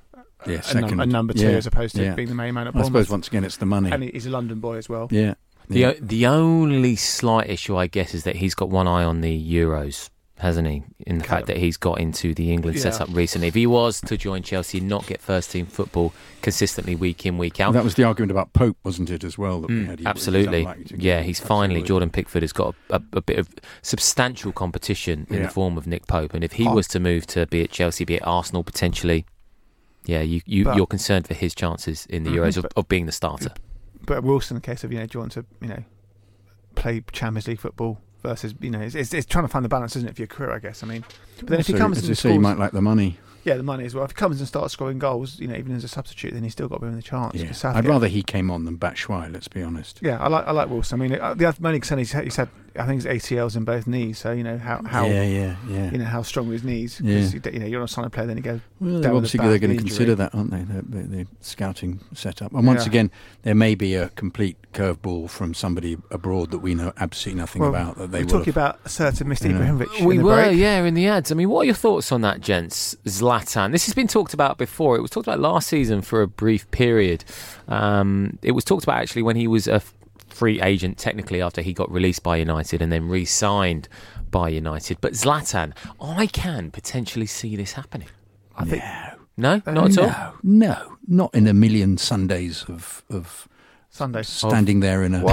a number 2 as opposed to being the main man at Bournemouth. I suppose, once again, it's the money. And he's a London boy as well. Yeah. The only slight issue, I guess, is that he's got one eye on the Euros, hasn't he? In the fact that he's got into the England setup recently. If he was to join Chelsea and not get first-team football consistently week in, week out... That was the argument about Pope, wasn't it, as well? That we had. Absolutely. He's finally... Jordan Pickford has got a bit of substantial competition in the form of Nick Pope. And if he was to move to be at Chelsea, be at Arsenal, potentially... you're concerned for his chances in the Euros of being the starter. But Wilson, in the case of, do you want to, play Champions League football versus, it's trying to find the balance, isn't it, for your career, I guess. I mean, but then if he comes and scores, you might like the money. Yeah, the money as well. If he comes and starts scoring goals, even as a substitute, then he's still got to be in the chance. Yeah. I'd rather he came on than Batshuayi, let's be honest. Yeah, I like Wilson. I mean, the only concern he I think his ACLs in both knees. So how how strong are his knees? Because you're not a solid player, then you go. Well, obviously they're going to consider that, aren't they? The scouting setup. And once again, there may be a complete curveball from somebody abroad that we know absolutely nothing about. That they were talking about a certain Mr. Ibrahimovic. We were, in the ads. I mean, what are your thoughts on that, gents? Zlatan. This has been talked about before. It was talked about last season for a brief period. It was talked about actually when he was a free agent, technically, after he got released by United and then re-signed by United. But Zlatan, I can potentially see this happening. I think. No, not at all. No, not in a million Sundays of Sundays standing there in a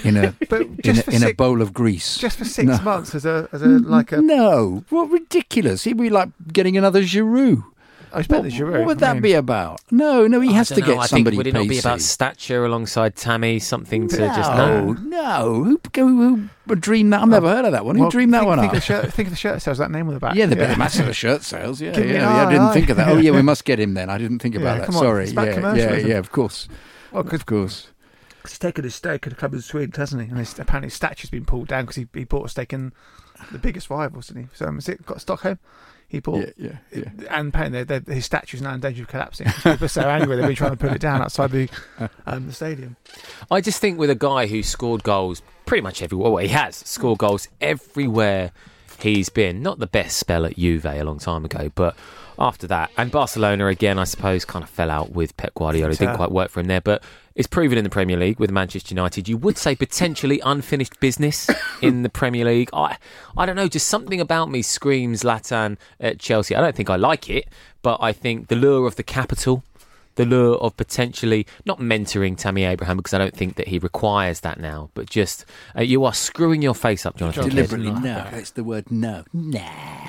a bowl of grease just for 6 months as a no. What ridiculous! He'd be like getting another Giroud. I spent the Giroud. What would that be about? No, he has to get somebody. Would it not be about stature alongside Tammy? Something to No. Who would dream that? I've never heard of that one. Who dreamed that one up? Think of the shirt sales. That name on the back. Yeah, the massive shirt sales. Yeah. I didn't think of that. Oh, yeah, we must get him then. I didn't think about that. Sorry. Yeah, of course. Well, of course. He's taken his stake at a club in Sweden, hasn't he? And apparently his statue's been pulled down because he bought a stake in the biggest rivals, didn't he? So has it got Stockholm? He bought, and apparently his statue's now in danger of collapsing. People are so angry they've been trying to put it down outside the stadium. I just think with a guy who scored goals pretty much everywhere, well, he has scored goals everywhere he's been. Not the best spell at Juve a long time ago, but after that, and Barcelona again, I suppose, kind of fell out with Pep Guardiola. It didn't quite work for him there, but it's proven in the Premier League with Manchester United. You would say potentially unfinished business in the Premier League. I don't know, just something about me screams Zlatan at Chelsea. I don't think I like it, but I think the lure of the capital, the lure of potentially not mentoring Tammy Abraham, because I don't think that he requires that now, but just you are screwing your face up, Jonathan. Deliberately, no. It's the word no. Nah.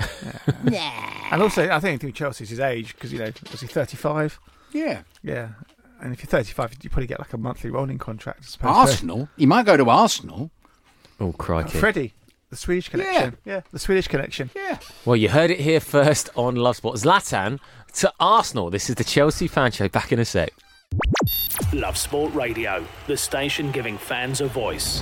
And also, I think Chelsea's his age, because, was he 35? Yeah. Yeah. And if you're 35, you probably get like a monthly rolling contract, I suppose. Arsenal? He might go to Arsenal. Oh, crikey. Freddie. The Swedish connection. Yeah, the Swedish connection. Yeah. Well, you heard it here first on Love Sport. Zlatan to Arsenal. This is the Chelsea Fan Show. Back in a sec. Love Sport Radio, the station giving fans a voice.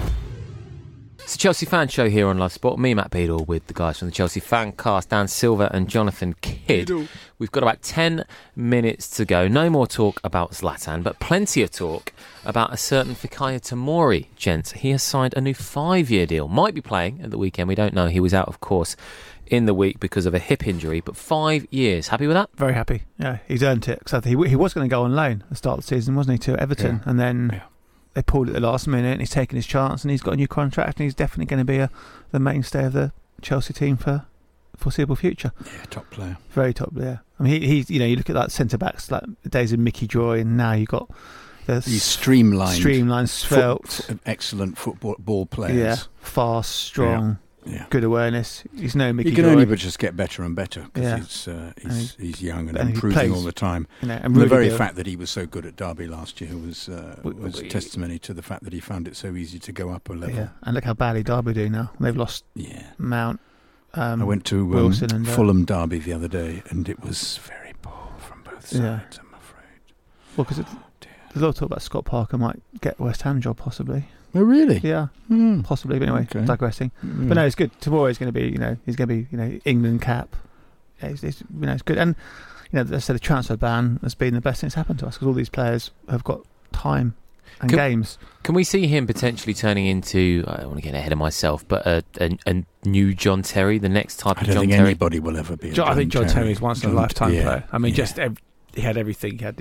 It's the Chelsea Fan Show here on Love Sport. Me, Matt Beadle, with the guys from the Chelsea Fan Cast, Dan Silver and Jonathan Kidd. We've got about 10 minutes to go. No more talk about Zlatan, but plenty of talk about a certain Fikayo Tomori, gents. He has signed a new 5-year deal. Might be playing at the weekend. We don't know. He was out, of course, in the week because of a hip injury, but 5 years. Happy with that? Very happy. Yeah, he's earned it. Because he was going to go on loan at the start of the season, wasn't he, to Everton? Yeah. And then they pulled it at the last minute, and he's taken his chance, and he's got a new contract, and he's definitely going to be the mainstay of the Chelsea team for foreseeable future. Yeah, top player. Very top player. I mean, he's you look at that centre backs, like the days of Mickey Joy, and now you've got these streamlined, svelte, excellent football players. Yeah, fast, strong. Yeah. Good awareness. He's no Mickey. He can Joy. only but just get better and better because he's young and improving all the time. And the very fact that he was so good at Derby last year was testimony to the fact that he found it so easy to go up a level. Yeah, and look how badly Derby do now. They've lost Mount. I went to Wilson and Fulham Derby the other day, and it was very poor from both sides. I'm afraid. Well, because there's a lot of talk about Scott Parker might get West Ham job possibly. Oh, really? Yeah, possibly. But anyway, digressing. But no, it's good. Tomorrow's going to be, he's going to be, England cap. Yeah, it's good. And I said the transfer ban has been the best thing that's happened to us because all these players have got time and games. Can we see him potentially turning into? I don't want to get ahead of myself, but a new John Terry, the next type of John Terry. I don't think anybody will ever be. I think John Terry is once in a lifetime player. I mean, he had everything. He had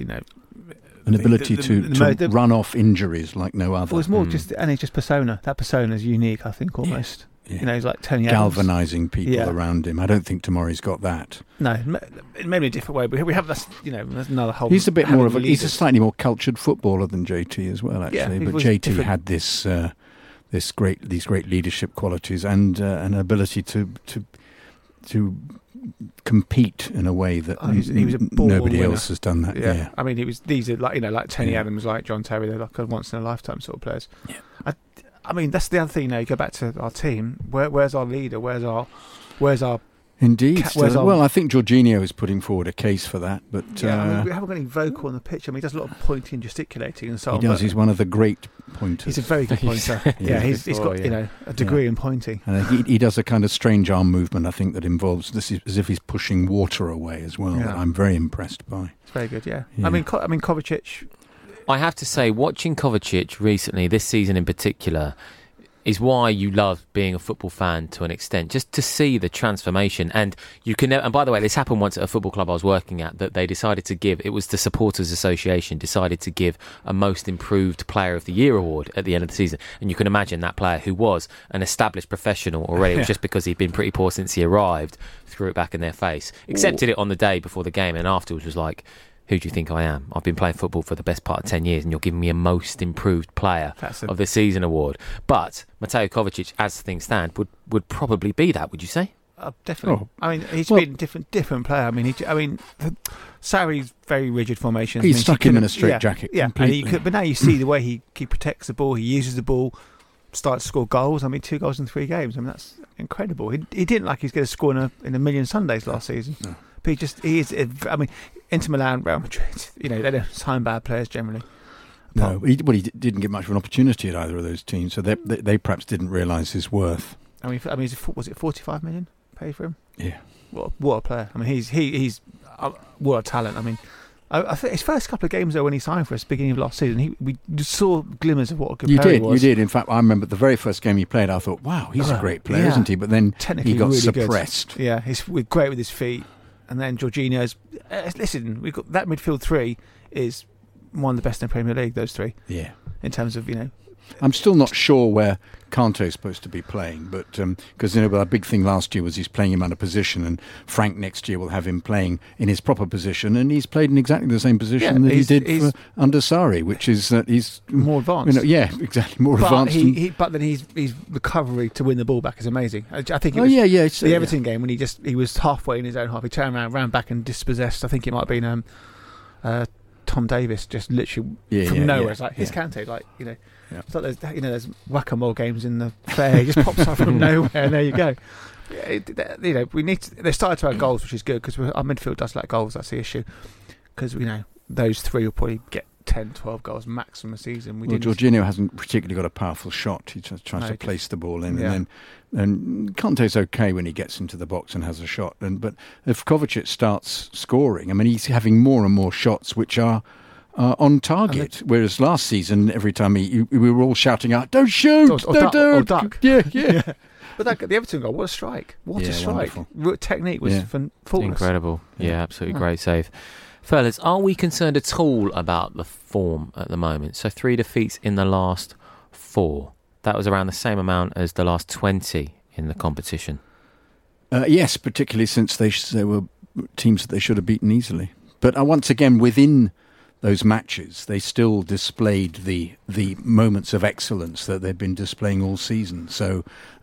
an ability to run off injuries like no other. Well, it's more just persona. That persona is unique, I think, almost. Yeah. He's like Tony Adams. Galvanising people around him. I don't think Tomori's got that. No, maybe a different way, but we have this, there's another whole... He's a bit more of he's a slightly more cultured footballer than JT as well, actually. Yeah, but JT had these great leadership qualities and an ability to compete in a way that nobody else has done that. Yeah. I mean, these are like Tony Adams, like John Terry. They're like a once in a lifetime sort of players. Yeah. I mean, that's the other thing. You go back to our team. Where's our leader? Where's our Indeed. Well, I think Jorginho is putting forward a case for that. But we haven't got any vocal on the pitch. I mean, he does a lot of pointing, gesticulating, and so on. He does. He's one of the great pointers. He's a very good pointer. He's got a degree in pointing. And he does a kind of strange arm movement, I think, that involves this is as if he's pushing water away as well. That I'm very impressed by. It's very good. Yeah. I mean, Kovacic. I have to say, watching Kovacic recently, this season in particular, is why you love being a football fan to an extent, just to see the transformation. And you can, and by the way, this happened once at a football club I was working at, that they decided to give, it was the Supporters Association decided to give a Most Improved Player of the Year award at the end of the season. And you can imagine that player, who was an established professional already, it was just because he'd been pretty poor since he arrived, threw it back in their face, accepted it on the day before the game, and afterwards was like, who do you think I am? I've been playing football for the best part of 10 years and you're giving me a Most Improved Player of the Season award. But Mateo Kovacic, as things stand, would probably be that, would you say? Definitely. Oh. I mean, he's been a different player. I mean, Sarri's very rigid formations. He's stuck him in a straitjacket. Yeah, but now you see the way he protects the ball, he uses the ball, starts to score goals. I mean, 2 goals in 3 games. I mean, that's incredible. He didn't like he's going to score in a million Sundays last season. No. But he is. I mean, Inter Milan, Real Madrid, they don't sign bad players generally. No, he didn't get much of an opportunity at either of those teams, so they perhaps didn't realise his worth. I mean, was it 45 million paid for him? Yeah. What a player! I mean, he's what a talent. I mean, I think his first couple of games though, when he signed for us, beginning of last season, we saw glimmers of what a good player he was. You did. In fact, I remember the very first game he played, I thought, wow, he's a great player, isn't he? But then he got really suppressed. Good. Yeah, he's great with his feet. And then Jorginho's. Listen, we've got that midfield 3 is one of the best in the Premier League. Those 3, in terms of I'm still not sure where Kante is supposed to be playing, but because our big thing last year was he's playing him out of position, and Frank next year will have him playing in his proper position, and he's played in exactly the same position that he did under Sarri, which is that he's more advanced. Exactly, more advanced. But then his recovery to win the ball back is amazing. I think it was the Everton game when he was halfway in his own half, he turned around, ran back and dispossessed. I think it might have been Tom Davis, just literally from nowhere. It's like his Kante, Yeah. It's like there's whack-a-mole games in the fair. He just pops up from nowhere, and there you go. We need to. They started to have goals, which is good because our midfield does lack goals. That's the issue. Because those 3 will probably get 10, 12 goals maximum a season. Jorginho hasn't particularly got a powerful shot. He just tries to place the ball in, and Kante's okay when he gets into the box and has a shot. But if Kovacic starts scoring, I mean, he's having more and more shots which are on target, whereas last season every time we were all shouting out, "Don't shoot, don't duck." Yeah. But the Everton goal, what a strike! What a strike! Wonderful. Technique was faultless. Incredible. Yeah, absolutely great save. Fellas, are we concerned at all about the form at the moment? So 3 defeats in the last 4. That was around the same amount as the last 20 in the competition. Yes, particularly since they were teams that they should have beaten easily. But once again, within those matches, they still displayed the moments of excellence that they've been displaying all season. So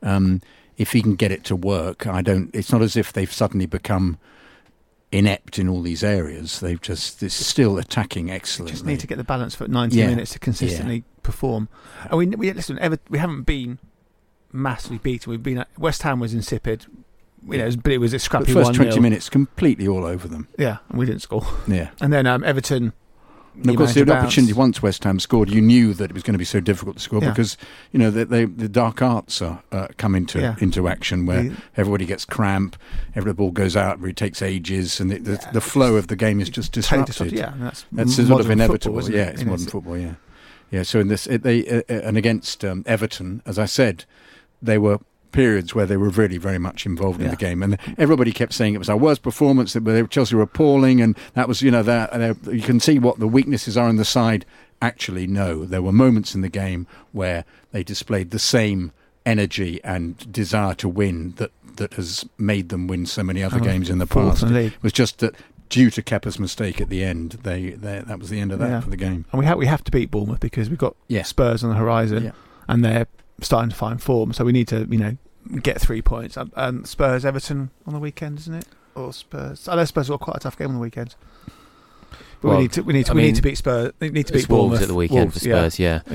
if he can get it to work, it's not as if they've suddenly become inept in all these areas. They're still attacking excellently. Just need to get the balance for 90 minutes to consistently perform. And we haven't been massively beaten. We've been West Ham was insipid. It was a scrappy 1-0. The first 20 minutes completely all over them. Yeah, and we didn't score. Yeah, and then Everton. And of course, the opportunity once West Ham scored, you knew that it was going to be so difficult to score because the dark arts come into action where everybody gets cramp, every ball goes out, where it takes ages, and the flow of the game is just disrupted. That's sort of inevitable. It's modern football. Yeah. So in this, and against Everton, as I said, they were periods where they were really very much involved in the game, and everybody kept saying it was our worst performance, that Chelsea were appalling, and that was you can see what the weaknesses are in the side. Actually, no, there were moments in the game where they displayed the same energy and desire to win that has made them win so many other games in the past. It was just that due to Kepa's mistake at the end, that was the end of that for the game. And we have to beat Bournemouth because we've got Spurs on the horizon, and they're starting to find form, so we need to get 3 points. Spurs Everton on the weekend, isn't it? Or Spurs? I know Spurs got quite a tough game on the weekend. But we need to beat Spurs. We need to beat Bournemouth at the weekend for Spurs. Yeah.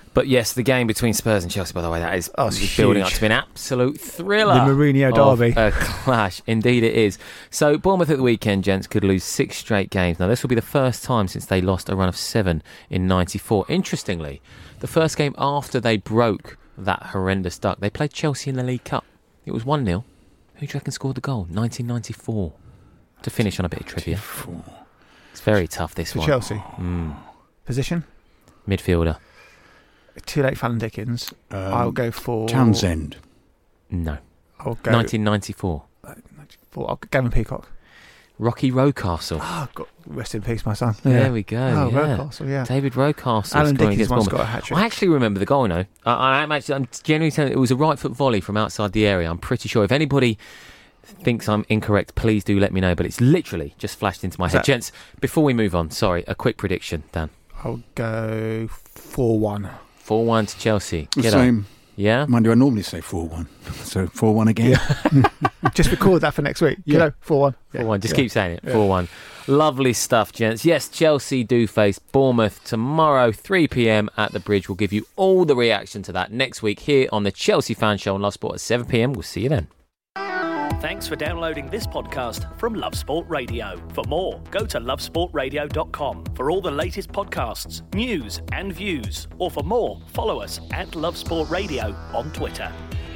But yes, the game between Spurs and Chelsea, by the way, that is it's building huge. up to be an absolute thriller. The Mourinho derby. A clash. Indeed it is. So Bournemouth at the weekend, gents, could lose 6 straight games. Now, this will be the first time since they lost a run of 7 in 94. Interestingly, the first game after they broke that horrendous duck, they played Chelsea in the League Cup. It was 1-0. Who do you reckon scored the goal? 1994. To finish on a bit of trivia. It's very tough, this For one. Chelsea. Position? Midfielder. Too late, Fallon Dickens. I'll go for... Townsend. No. I'll go 1994. for Gavin Peacock. Rocky Rocastle. Oh, God, rest in peace, my son. There we go. Oh, yeah. Rocastle, yeah. David Rocastle. Alan scoring Dickens against once Bournemouth. got a hat-trick. I actually remember the goal, no. I'm genuinely telling you, it was a right foot volley from outside the area. I'm pretty sure. If anybody thinks I'm incorrect, please do let me know. But it's literally just flashed into my head. Gents, before we move on, sorry, a quick prediction, Dan. I'll go 4-1. 4-1 to Chelsea. The Get same. on. Yeah? Mind you, I normally say 4-1. So 4-1 again. Just record that for next week. Yeah. You know, 4-1. 4-1. Just keep saying it. 4-1. Lovely stuff, gents. Yes, Chelsea do face Bournemouth tomorrow, 3 p.m. at the Bridge. We'll give you all the reaction to that next week here on the Chelsea Fan Show on Love Sport at 7 p.m. We'll see you then. Thanks for downloading this podcast from Love Sport Radio. For more, go to lovesportradio.com for all the latest podcasts, news and views. Or for more, follow us at Love Sport Radio on Twitter.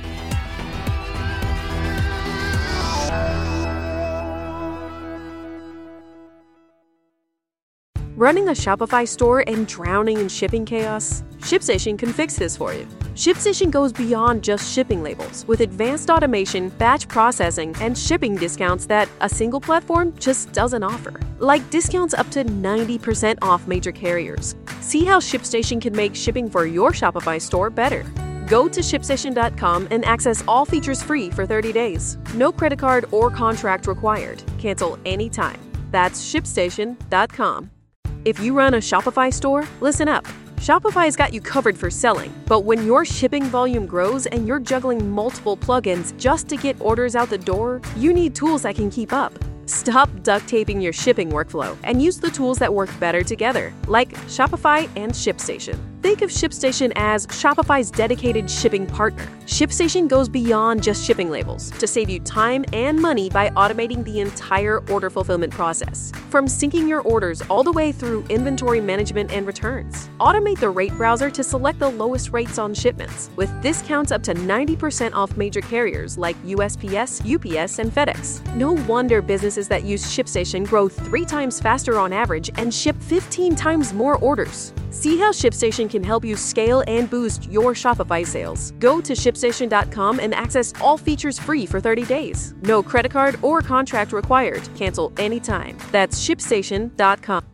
Running a Shopify store and drowning in shipping chaos? ShipStation can fix this for you. ShipStation goes beyond just shipping labels with advanced automation, batch processing, and shipping discounts that a single platform just doesn't offer. Like discounts up to 90% off major carriers. See how ShipStation can make shipping for your Shopify store better. Go to ShipStation.com and access all features free for 30 days. No credit card or contract required. Cancel anytime. That's ShipStation.com. If you run a Shopify store, listen up. Shopify's got you covered for selling, but when your shipping volume grows and you're juggling multiple plugins just to get orders out the door, you need tools that can keep up. Stop duct taping your shipping workflow and use the tools that work better together, like Shopify and ShipStation. Think of ShipStation as Shopify's dedicated shipping partner. ShipStation goes beyond just shipping labels to save you time and money by automating the entire order fulfillment process. From syncing your orders all the way through inventory management and returns. Automate the rate browser to select the lowest rates on shipments, with discounts up to 90% off major carriers like USPS, UPS, and FedEx. No wonder businesses that use ShipStation grow 3 times faster on average and ship 15 times more orders. See how ShipStation can help you scale and boost your Shopify sales. Go to ShipStation.com and access all features free for 30 days. No credit card or contract required. Cancel anytime. That's ShipStation.com.